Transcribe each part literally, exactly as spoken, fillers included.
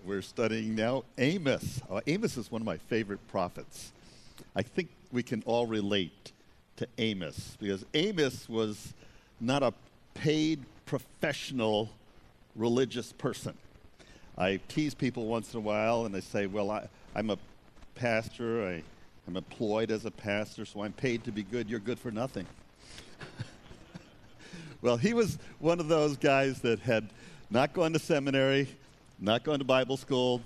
We're studying now Amos. Uh, Amos is one of my favorite prophets. I think we can all relate to Amos because Amos was not a paid professional religious person. I tease people once in a while and I say, well, I, I'm a pastor, I, I'm employed as a pastor, so I'm paid to be good. You're good for nothing. Well, he was one of those guys that had not gone to seminary, not gone to Bible school.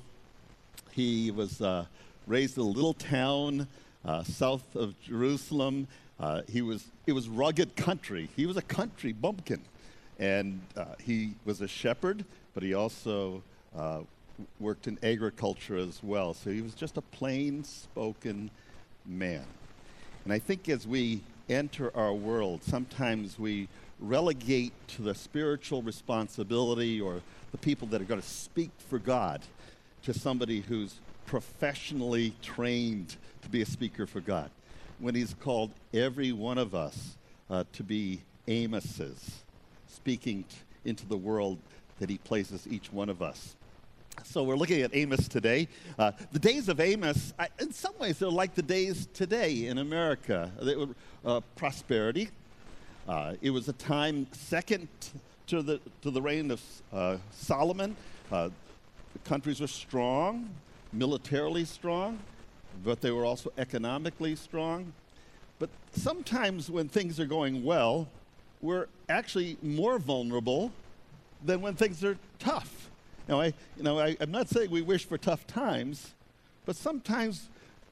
He was uh, raised in a little town uh, south of Jerusalem. Uh, he was it was rugged country. He was a country bumpkin, and uh, he was a shepherd, but he also uh, worked in agriculture as well. So he was just a plain-spoken man. And I think as we enter our world, sometimes we relegate to the spiritual responsibility or the people that are going to speak for God to somebody who's professionally trained to be a speaker for God, when he's called every one of us uh, to be Amoses, speaking t- into the world that he places each one of us. So we're looking at Amos today. Uh, the days of Amos, I, in some ways, they're like the days today in America. They were uh, prosperity. Uh, it was a time second to the to the reign of uh, Solomon. Uh, the countries were strong, militarily strong, but they were also economically strong. But sometimes when things are going well, we're actually more vulnerable than when things are tough. Now, I, you know, I, I'm not saying we wish for tough times, but sometimes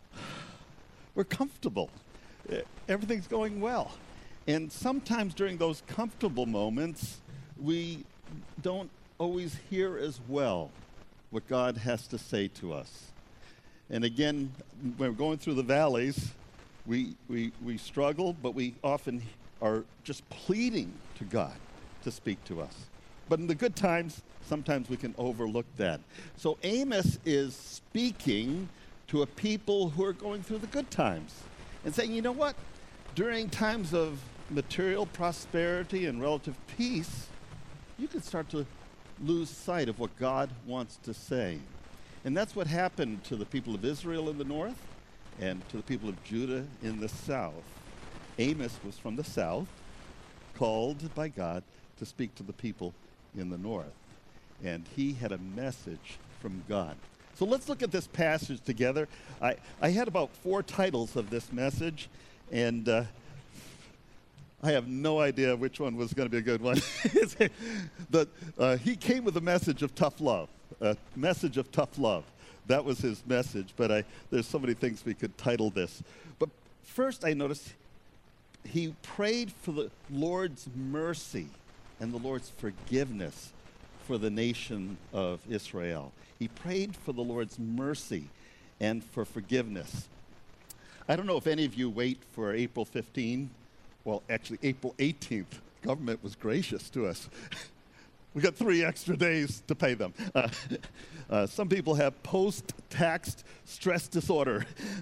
we're comfortable. Uh, Everything's going well. And sometimes during those comfortable moments, we don't always hear as well what God has to say to us. And again, when we're going through the valleys, we, we, we struggle, but we often are just pleading to God to speak to us. But in the good times, sometimes we can overlook that. So Amos is speaking to a people who are going through the good times and saying, you know what? During times of material prosperity and relative peace, you can start to lose sight of what God wants to say. And that's what happened to the people of Israel in the north and to the people of Judah in the south. Amos was from the south, called by God to speak to the people in the north. And he had a message from God. So let's look at this passage together. I, I had about four titles of this message, and uh, I have no idea which one was going to be a good one. the, uh, he came with a message of tough love, a message of tough love. That was his message, but I, there's so many things we could title this. But first I noticed he prayed for the Lord's mercy and the Lord's forgiveness for the nation of Israel. He prayed for the Lord's mercy and for forgiveness. I don't know if any of you wait for April fifteenth. Well, actually, April eighteenth, government was gracious to us. We got three extra days to pay them. Uh, uh, some people have post-tax stress disorder.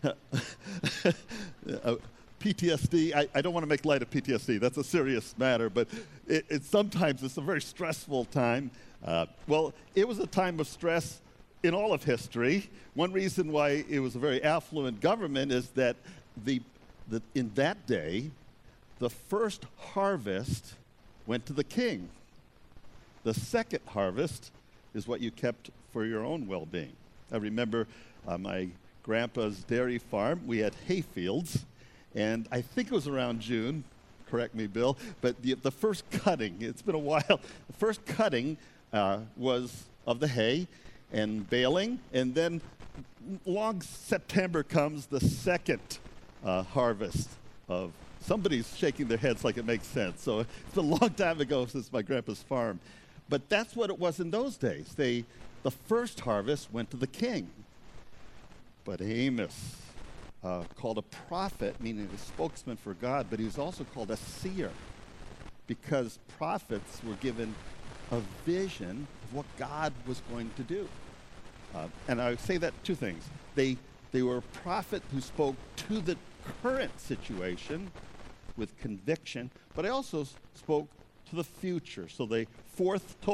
uh, P T S D, I, I don't want to make light of P T S D. That's a serious matter, but it, it sometimes it's a very stressful time. Uh, well, it was a time of stress in all of history. One reason why it was a very affluent government is that the, the in that day, the first harvest went to the king. The second harvest is what you kept for your own well-being. I remember uh, my grandpa's dairy farm. We had hay fields, and I think it was around June, correct me, Bill, but the, the first cutting, it's been a while, the first cutting uh, was of the hay and baling, and then long September comes the second uh, harvest of somebody's shaking their heads like it makes sense. So it's a long time ago since my grandpa's farm. But that's what it was in those days. They, the first harvest went to the king. But Amos, uh, called a prophet, meaning a spokesman for God, but he was also called a seer because prophets were given a vision of what God was going to do. Uh, and I would say that two things. They, they were a prophet who spoke to the current situation with conviction, but I also s- spoke to the future. So they foretold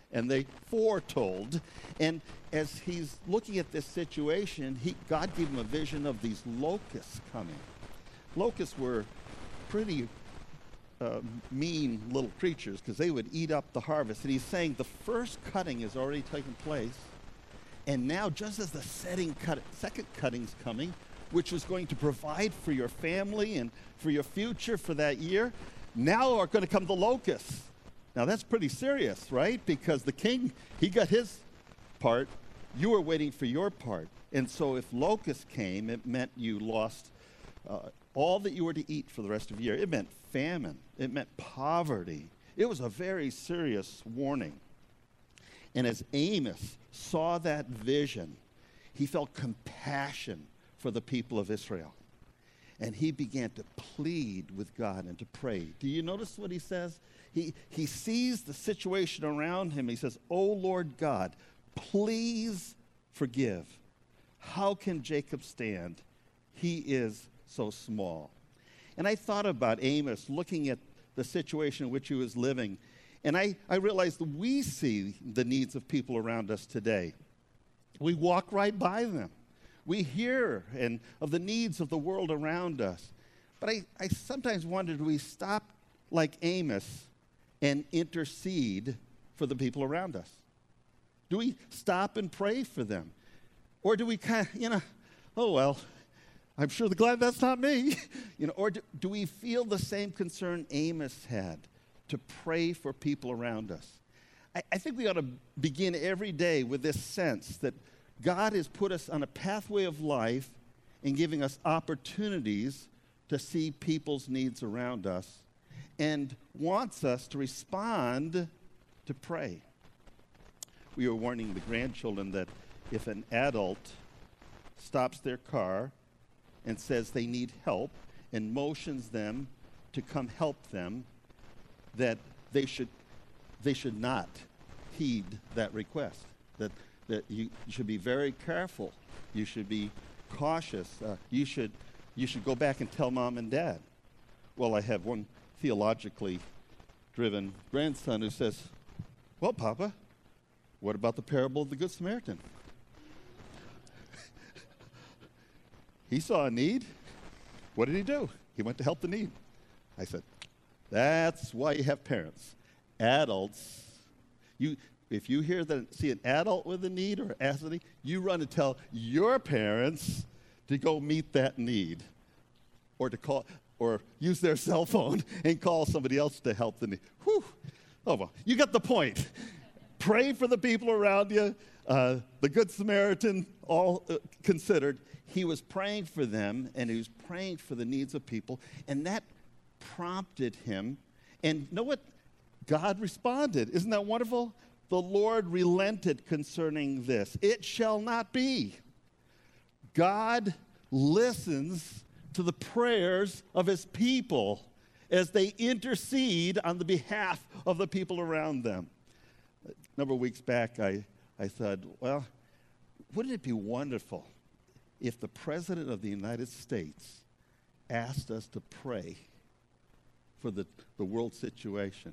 and they foretold. And as he's looking at this situation, he, God gave him a vision of these locusts coming. Locusts were pretty uh, mean little creatures because they would eat up the harvest. And he's saying the first cutting has already taken place. And now, just as the setting cut, second cutting's coming, which is going to provide for your family and for your future for that year, now are going to come the locusts. Now, that's pretty serious, right? Because the king, he got his part. You were waiting for your part. And so if locusts came, it meant you lost uh, all that you were to eat for the rest of the year. It meant famine. It meant poverty. It was a very serious warning. And as Amos saw that vision, he felt compassion for the people of Israel. And he began to plead with God and to pray. Do you notice what he says? He, he sees the situation around him. He says, "Oh Lord God, please forgive. How can Jacob stand? He is so small." And I thought about Amos looking at the situation in which he was living. And I, I realized that we see the needs of people around us today. We walk right by them. We hear and of the needs of the world around us. But I, I sometimes wonder, do we stop like Amos and intercede for the people around us? Do we stop and pray for them? Or do we kind of, you know, oh, well, I'm sure glad that's not me. you know, or do, do we feel the same concern Amos had to pray for people around us? I, I think we ought to begin every day with this sense that God has put us on a pathway of life and giving us opportunities to see people's needs around us and wants us to respond to pray. We were warning the grandchildren that if an adult stops their car and says they need help and motions them to come help them, that they should they should not heed that request. That that you should be very careful. You should be cautious. Uh, you should you should go back and tell mom and dad. Well, I have one theologically driven grandson who says, "Well, Papa, what about the parable of the Good Samaritan?" He saw a need. What did he do? He went to help the need. I said, that's why you have parents. Adults, you if you hear that, see an adult with a need or ask a need, you run to tell your parents to go meet that need, or to call, or use their cell phone and call somebody else to help the need. Whew. Oh well, you got the point. Pray for the people around you. Uh, the Good Samaritan, all uh, considered, he was praying for them, and he was praying for the needs of people, and that prompted him. And you know what? God responded. Isn't that wonderful? The Lord relented concerning this. It shall not be. God listens to the prayers of his people as they intercede on the behalf of the people around them. A number of weeks back, I, I said, well, wouldn't it be wonderful if the President of the United States asked us to pray for the, the world situation?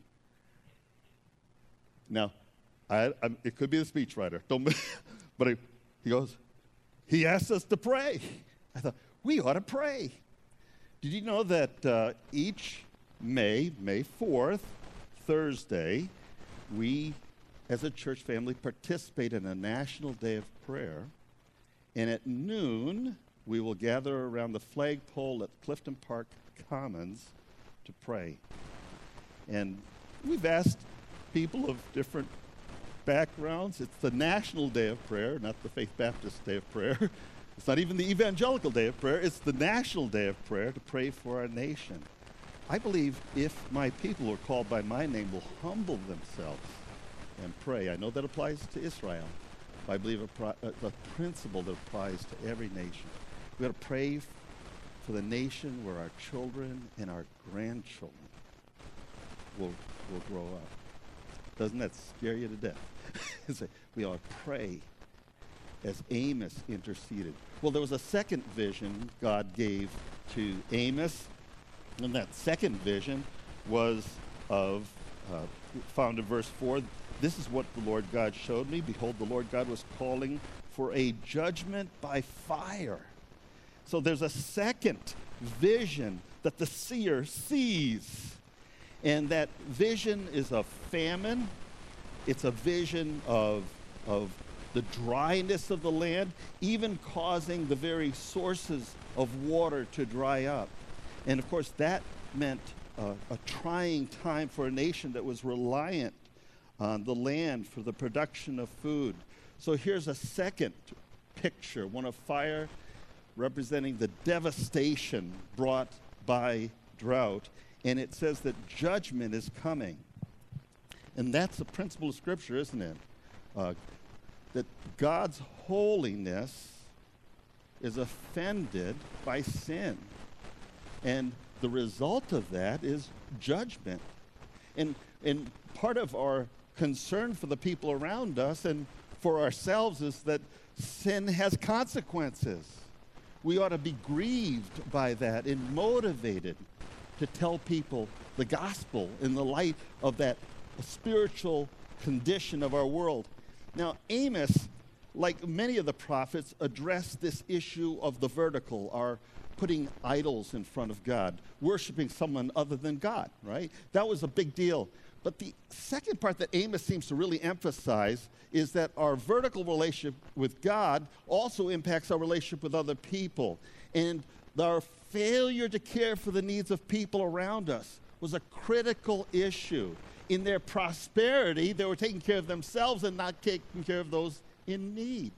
Now, I, I'm, it could be the speechwriter, don't, but I, he goes, he asked us to pray. I thought, we ought to pray. Did you know that uh, each May, May fourth, Thursday, we as a church family participate in a national day of prayer, and at noon, we will gather around the flagpole at Clifton Park Commons to pray. And we've asked people of different backgrounds. It's the National Day of Prayer, not the Faith Baptist Day of Prayer. It's not even the Evangelical Day of Prayer. It's the National Day of Prayer to pray for our nation. I believe if my people who are called by my name will humble themselves and pray. I know that applies to Israel. I believe a, pro- a, a principle that applies to every nation. We've got to pray f- for the nation where our children and our grandchildren will, will grow up. Doesn't that scare you to death? We ought to pray as Amos interceded. Well, there was a second vision God gave to Amos, and that second vision was of, uh, found in verse four, This is what the Lord God showed me. Behold, the Lord God was calling for a judgment by fire. So there's a second vision that the seer sees. And that vision is a famine. It's a vision of, of the dryness of the land, even causing the very sources of water to dry up. And of course, that meant uh, a trying time for a nation that was reliant on the land for the production of food. So here's a second picture, one of fire representing the devastation brought by drought. And it says that judgment is coming. And that's the principle of Scripture, isn't it? Uh, that God's holiness is offended by sin. And the result of that is judgment. And, and part of our concern for the people around us and for ourselves is that sin has consequences. We ought to be grieved by that and motivated to tell people the gospel in the light of that spiritual condition of our world. Now, Amos, like many of the prophets, addressed this issue of the vertical, our putting idols in front of God, worshiping someone other than God, right? That was a big deal. But the second part that Amos seems to really emphasize is that our vertical relationship with God also impacts our relationship with other people. And our failure to care for the needs of people around us was a critical issue. In their prosperity, they were taking care of themselves and not taking care of those in need.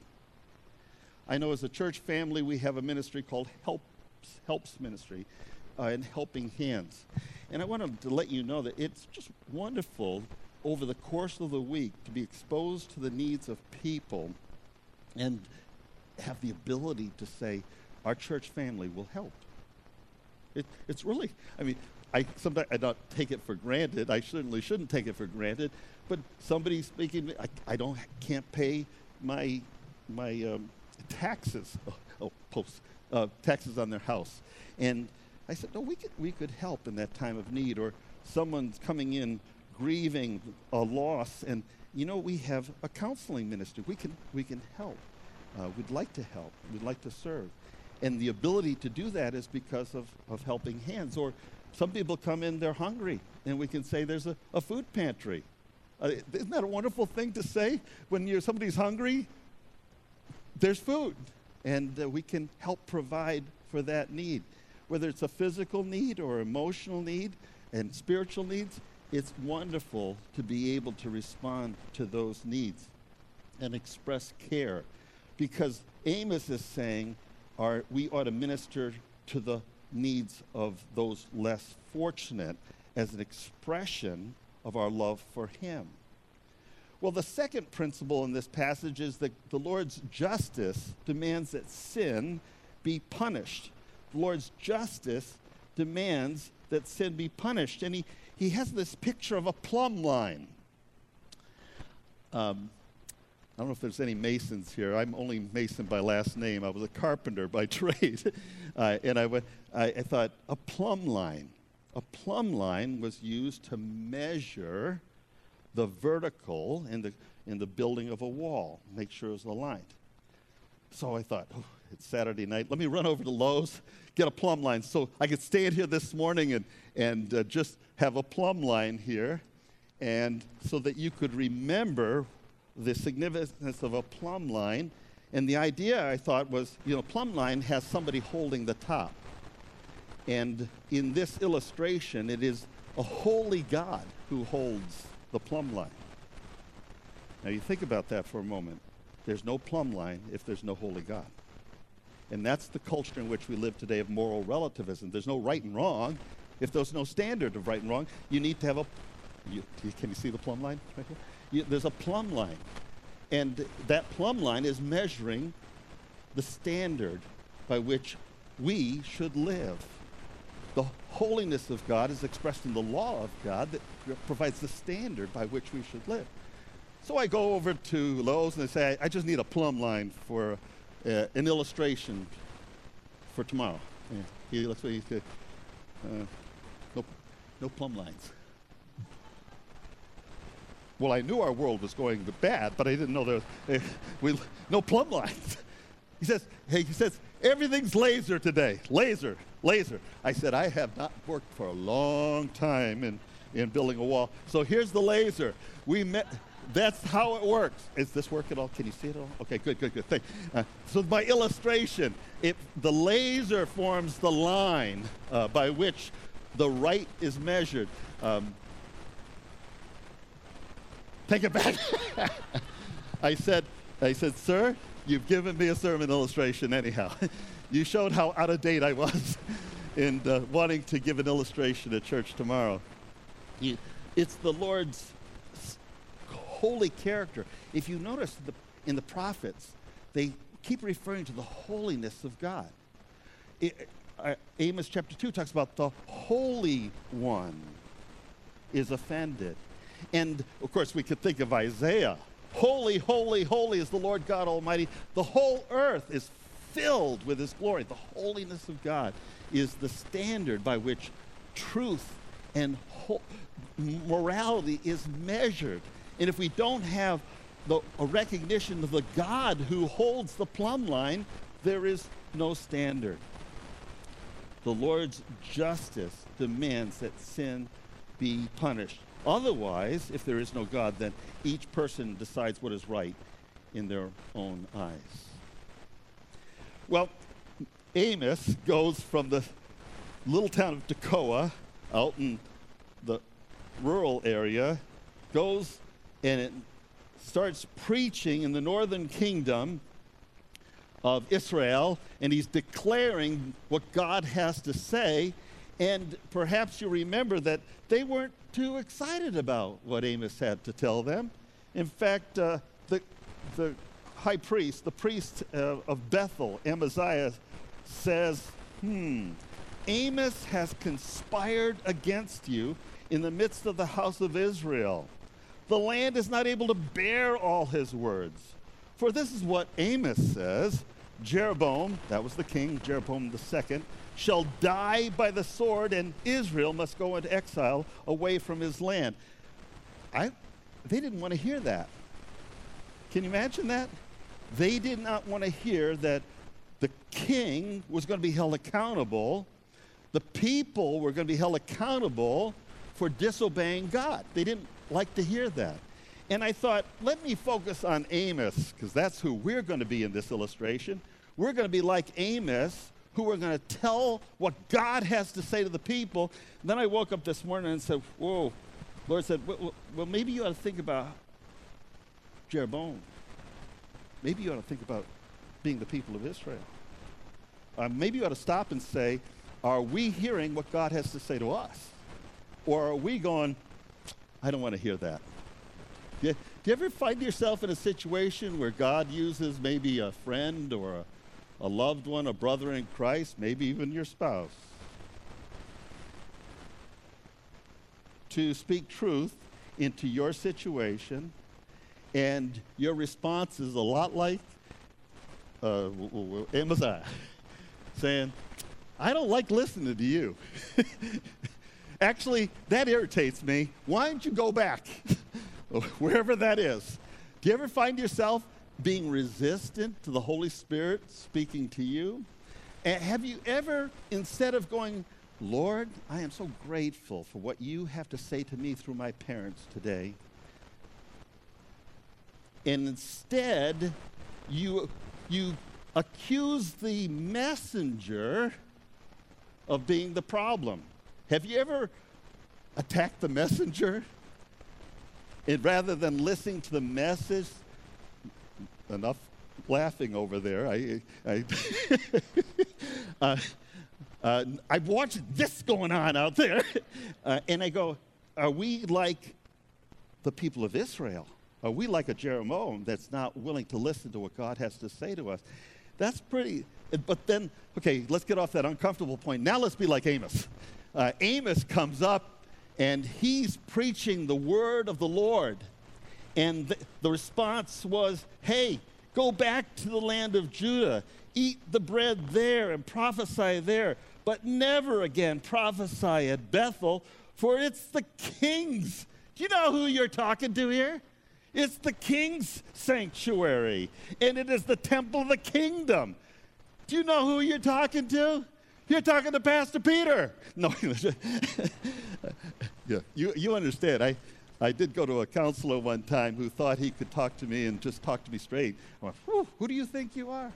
I know as a church family, we have a ministry called Helps, Helps Ministry uh, and Helping Hands. And I wanted to let you know that it's just wonderful over the course of the week to be exposed to the needs of people and have the ability to say, our church family will help. It, it's really, I mean, I sometimes I don't take it for granted. I certainly shouldn't take it for granted. But somebody speaking, I, I don't can't pay my my um, taxes. Oh, oh post uh, taxes on their house, and I said, no, we could we could help in that time of need. Or someone's coming in grieving a loss, and you know we have a counseling ministry. We can we can help. Uh, we'd like to help. We'd like to serve. And the ability to do that is because of, of Helping Hands. Or some people come in, they're hungry, and we can say there's a, a food pantry. Uh, isn't that a wonderful thing to say? When you're, somebody's hungry, there's food. And uh, we can help provide for that need. Whether it's a physical need or emotional need and spiritual needs, it's wonderful to be able to respond to those needs and express care. Because Amos is saying, Are, we ought to minister to the needs of those less fortunate as an expression of our love for him. Well, the second principle in this passage is that the Lord's justice demands that sin be punished. The Lord's justice demands that sin be punished. And he, he has this picture of a plumb line. Um, I don't know if there's any masons here. I'm only mason by last name. I was a carpenter by trade. uh, and I, went, I, I thought, a plumb line. A plumb line was used to measure the vertical in the, in the building of a wall, make sure it was aligned. So I thought, oh, it's Saturday night. Let me run over to Lowe's, get a plumb line. So I could stand here this morning and, and uh, just have a plumb line here, and so that you could remember the significance of a plumb line. And the idea, I thought, was, you know, plumb line has somebody holding the top. And in this illustration, it is a holy God who holds the plumb line. Now you think about that for a moment. There's no plumb line if there's no holy God. And that's the culture in which we live today of moral relativism. There's no right and wrong. If there's no standard of right and wrong, you need to have a, you, can you see the plumb line right here? You, there's a plumb line. And that plumb line is measuring the standard by which we should live. The holiness of God is expressed in the law of God that provides the standard by which we should live. So I go over to Lowe's and I say, I just need a plumb line for uh, an illustration for tomorrow. Yeah. He looks at me, he said, uh, no, no plumb lines. Well, I knew our world was going bad, but I didn't know there was uh, we, no plumb lines. He says, hey, he says, everything's laser today. Laser, laser. I said, I have not worked for a long time in, in building a wall. So here's the laser. We met, that's how it works. Is this work at all? Can you see it all? Okay, good, good, good. Thank uh, So my illustration, it, the laser forms the line uh, by which the right is measured. Um, take it back. I said, I said, sir, you've given me a sermon illustration anyhow. You showed how out of date I was in uh, wanting to give an illustration at church tomorrow. You, it's the Lord's holy character. If you notice the, in the prophets, they keep referring to the holiness of God. It, uh, Amos chapter two talks about the Holy One is offended. And, of course, we could think of Isaiah. Holy, holy, holy is the Lord God Almighty. The whole earth is filled with His glory. The holiness of God is the standard by which truth and ho- morality is measured. And if we don't have the, a recognition of the God who holds the plumb line, there is no standard. The Lord's justice demands that sin be punished. Otherwise, if there is no God, then each person decides what is right in their own eyes. Well, Amos goes from the little town of Tekoa out in the rural area, goes and it starts preaching in the northern kingdom of Israel, and he's declaring what God has to say. And perhaps you remember that they weren't too excited about what Amos had to tell them. In fact, uh, the, the high priest, the priest uh, of Bethel, Amaziah, says, hmm, Amos has conspired against you in the midst of the house of Israel. The land is not able to bear all his words. For this is what Amos says, Jeroboam, that was the king, Jeroboam the second, shall die by the sword, and Israel must go into exile away from his land. I, they didn't want to hear that. Can you imagine that? They did not want to hear that the king was going to be held accountable. The people were going to be held accountable for disobeying God. They didn't like to hear that. And I thought, let me focus on Amos, because that's who we're going to be in this illustration. We're going to be like Amos, who are going to tell what God has to say to the people. And then I woke up this morning and said, whoa. Lord said, well, well, maybe you ought to think about Jeroboam. Maybe you ought to think about being the people of Israel. Uh, maybe you ought to stop and say, are we hearing what God has to say to us? Or are we going, I don't want to hear that? Do you, do you ever find yourself in a situation where God uses maybe a friend or a, a loved one, a brother in Christ, maybe even your spouse, to speak truth into your situation, and your response is a lot like uh, Amaziah, saying, I don't like listening to you. Actually, that irritates me. Why don't you go back, wherever that is? Do you ever find yourself being resistant to the Holy Spirit speaking to you? And have you ever, instead of going, Lord, I am so grateful for what you have to say to me through my parents today, and instead you, you accuse the messenger of being the problem? Have you ever attacked the messenger? And rather than listening to the message, enough laughing over there. I, I, uh, uh, I watched this going on out there, uh, and I go, are we like the people of Israel? Are we like a Jeroboam that's not willing to listen to what God has to say to us? That's pretty, but then, okay, let's get off that uncomfortable point. Now let's be like Amos. Uh, Amos comes up, and he's preaching the word of the Lord. And th- the response was, hey, go back to the land of Judah. Eat the bread there and prophesy there. But never again prophesy at Bethel, for it's the king's Do you know who you're talking to here? It's the king's sanctuary, and it is the temple of the kingdom. Do you know who you're talking to? You're talking to Pastor Peter. No, yeah, you, you understand. I, I did go to a counselor one time who thought he could talk to me and just talk to me straight. I went, whew, who do you think you are?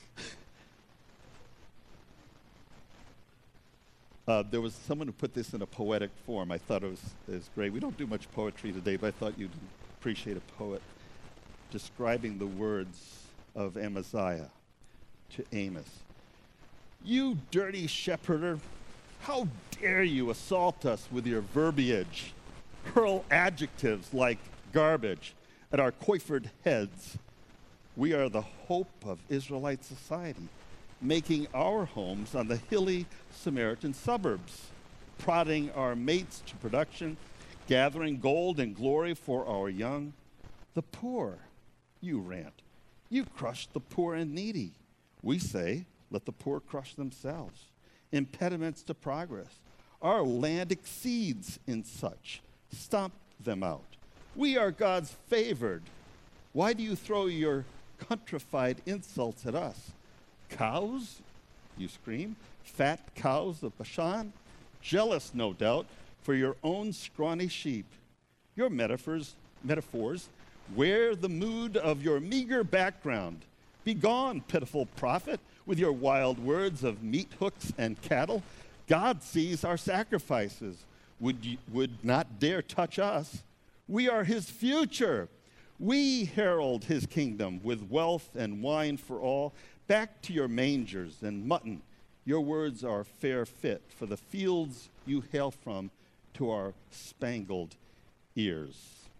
Uh, there was someone who put this in a poetic form. I thought it was, it was great. We don't do much poetry today, but I thought you'd appreciate a poet describing the words of Amaziah to Amos. You dirty shepherder, how dare you assault us with your verbiage, hurl adjectives like garbage at our coifered heads. We are the hope of Israelite society, making our homes on the hilly Samaritan suburbs, prodding our mates to production, gathering gold and glory for our young. The poor, you rant. You crush the poor and needy. We say, let the poor crush themselves. Impediments to progress. Our land exceeds in such. Stomp them out. We are God's favored. Why do you throw your countrified insults at us? Cows, you scream, fat cows of Bashan, jealous, no doubt, for your own scrawny sheep. Your metaphors, metaphors wear the mood of your meager background. Begone, pitiful prophet, with your wild words of meat hooks and cattle. God sees our sacrifices, would, you, would not dare touch us. We are his future. We herald his kingdom with wealth and wine for all. Back to your mangers and mutton. Your words are fair fit for the fields you hail from to our spangled ears.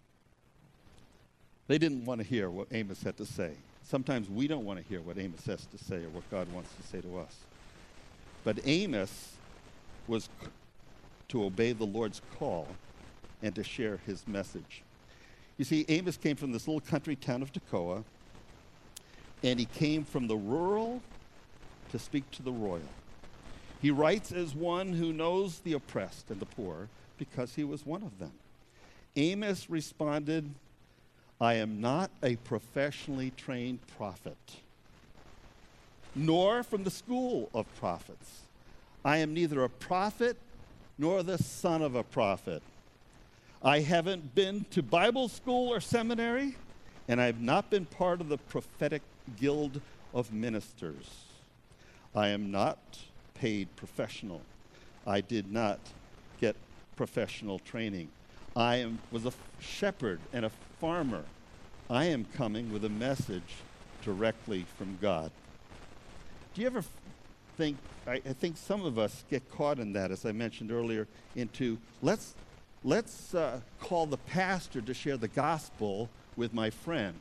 They didn't want to hear what Amos had to say. Sometimes we don't want to hear what Amos has to say or what God wants to say to us. But Amos was c- to obey the Lord's call and to share his message. You see, Amos came from this little country town of Tekoa, and he came from the rural to speak to the royal. He writes as one who knows the oppressed and the poor because he was one of them. Amos responded, I am not a professionally trained prophet, nor from the school of prophets. I am neither a prophet nor the son of a prophet. I haven't been to Bible school or seminary, and I have not been part of the prophetic guild of ministers. I am not paid professional. I did not get professional training. I am, was a shepherd and a farmer. I am coming with a message directly from God. Do you ever think, I, I think some of us get caught in that, as I mentioned earlier, into let's, let's uh, call the pastor to share the gospel with my friend.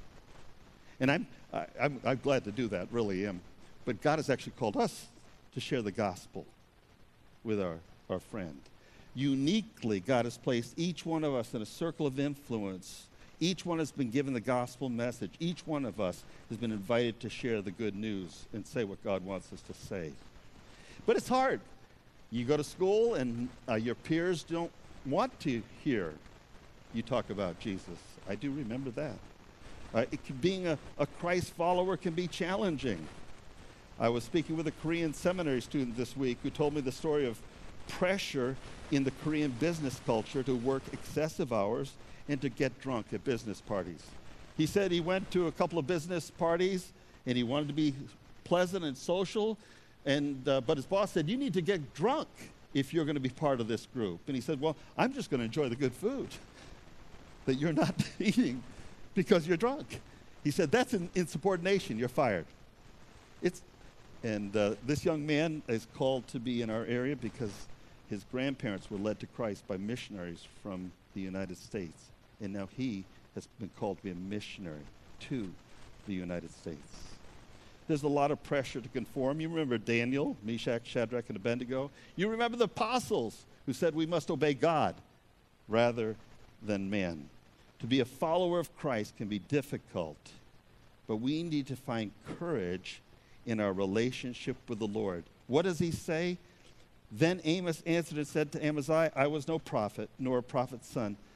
And I'm, I, I'm, I'm glad to do that, really am. But God has actually called us to share the gospel with our, our friend. Uniquely, God has placed each one of us in a circle of influence. Each one has been given the gospel message. Each one of us has been invited to share the good news and say what God wants us to say. But it's hard. You go to school and uh, your peers don't want to hear you talk about Jesus. I do remember that. Uh, it can, being a, a Christ follower can be challenging. I was speaking with a Korean seminary student this week who told me the story of pressure in the Korean business culture to work excessive hours and to get drunk at business parties. He said he went to a couple of business parties and he wanted to be pleasant and social, and uh, but his boss said, you need to get drunk if you're going to be part of this group. And he said, well, I'm just going to enjoy the good food that you're not eating because you're drunk. He said, that's an insubordination, you're fired. It's, and uh, this young man is called to be in our area because his grandparents were led to Christ by missionaries from the United States. And now he has been called to be a missionary to the United States. There's a lot of pressure to conform. You remember Daniel, Meshach, Shadrach, and Abednego? You remember the apostles who said we must obey God rather than man. To be a follower of Christ can be difficult, but we need to find courage in our relationship with the Lord. What does he say? Then Amos answered and said to Amaziah, I was no prophet, nor a prophet's son.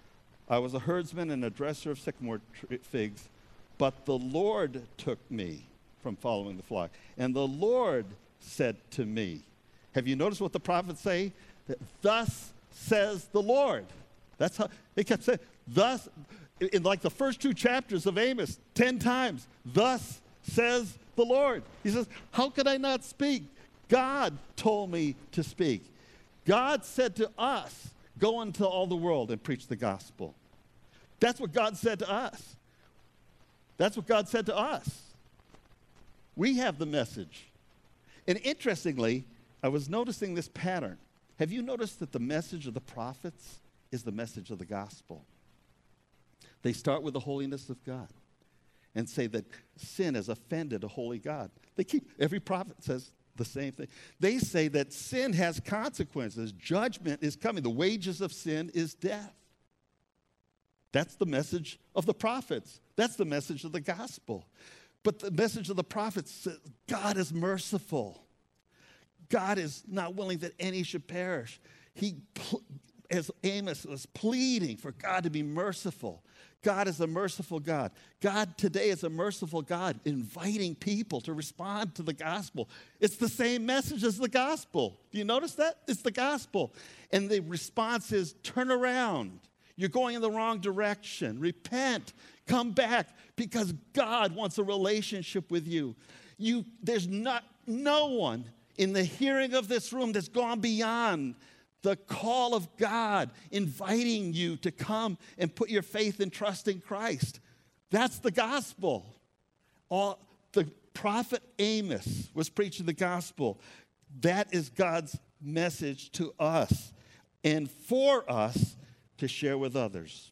I was a herdsman and a dresser of sycamore tr- figs, but the Lord took me from following the flock. And the Lord said to me," have you noticed what the prophets say? That, "Thus says the Lord." That's how they kept saying, thus, in like the first two chapters of Amos, ten times, "Thus says the Lord." He says, how could I not speak? God told me to speak. God said to us, "Go into all the world and preach the gospel." That's what God said to us. That's what God said to us. We have the message. And interestingly, I was noticing this pattern. Have you noticed that the message of the prophets is the message of the gospel? They start with the holiness of God and say that sin has offended a holy God. They keep, every prophet says the same thing. They say that sin has consequences. Judgment is coming. The wages of sin is death. That's the message of the prophets. That's the message of the gospel. But the message of the prophets says God is merciful. God is not willing that any should perish. He, as Amos was pleading for God to be merciful. God is a merciful God. God today is a merciful God, inviting people to respond to the gospel. It's the same message as the gospel. Do you notice that? It's the gospel. And the response is, turn around. You're going in the wrong direction. Repent. Come back, because God wants a relationship with you. You there's not no one in the hearing of this room that's gone beyond the call of God, inviting you to come and put your faith and trust in Christ. That's the gospel. All, the prophet Amos was preaching the gospel. That is God's message to us and for us to share with others.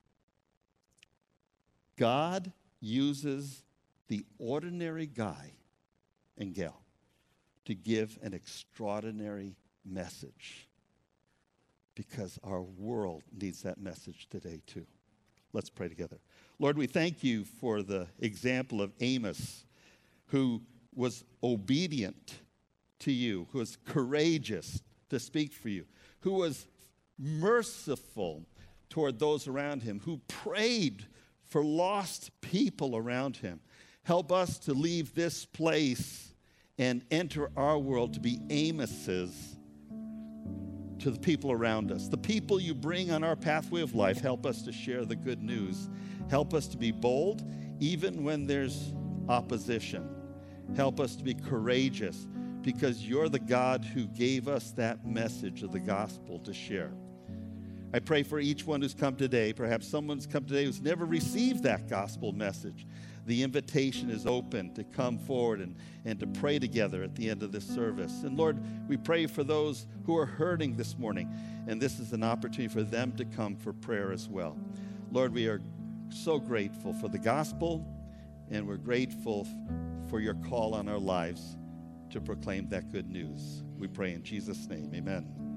God uses the ordinary guy and gal to give an extraordinary message, because our world needs that message today too. Let's pray together. Lord, we thank you for the example of Amos, who was obedient to you, who was courageous to speak for you, who was merciful toward those around him, who prayed for lost people around him. Help us to leave this place and enter our world to be Amoses to the people around us. The people you bring on our pathway of life, help us to share the good news. Help us to be bold even when there's opposition. Help us to be courageous, because you're the God who gave us that message of the gospel to share. I pray for each one who's come today. Perhaps someone's come today who's never received that gospel message. The invitation is open to come forward and, and to pray together at the end of this service. And Lord, we pray for those who are hurting this morning, and this is an opportunity for them to come for prayer as well. Lord, we are so grateful for the gospel, and we're grateful for your call on our lives to proclaim that good news. We pray in Jesus' name, amen.